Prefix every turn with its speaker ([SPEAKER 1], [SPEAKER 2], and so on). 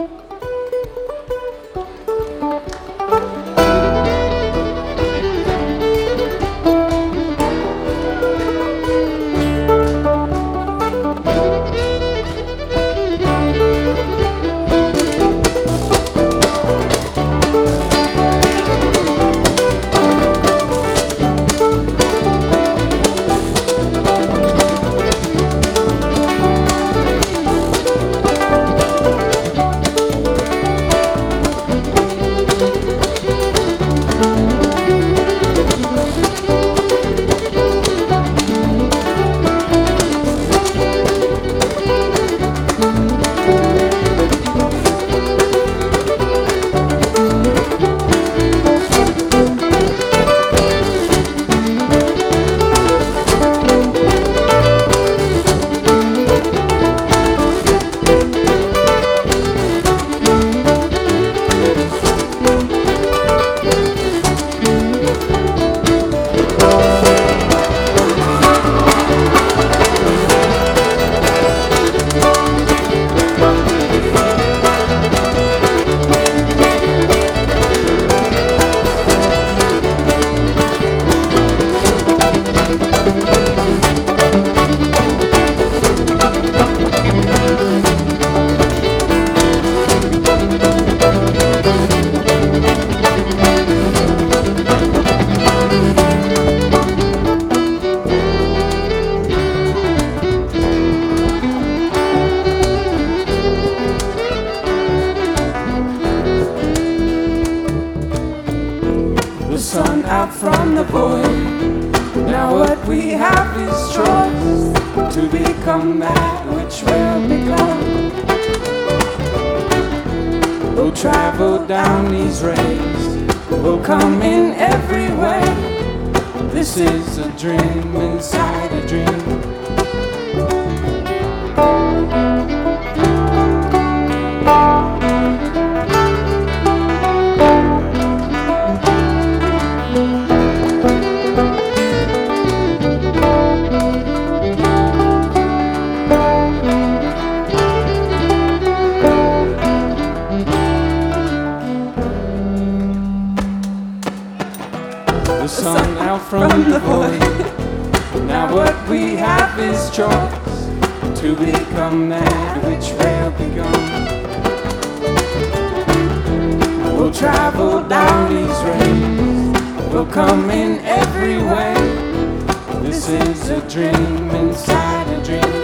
[SPEAKER 1] Sun out from the void. Now what we have is choice to become that which will become. We'll travel down these rays, we'll come in every way. This is a dream inside a dream. The sun out from the void. Now what we have is choice to become that which will become. We'll travel down these rays, we'll come in every way. This is a dream inside a dream.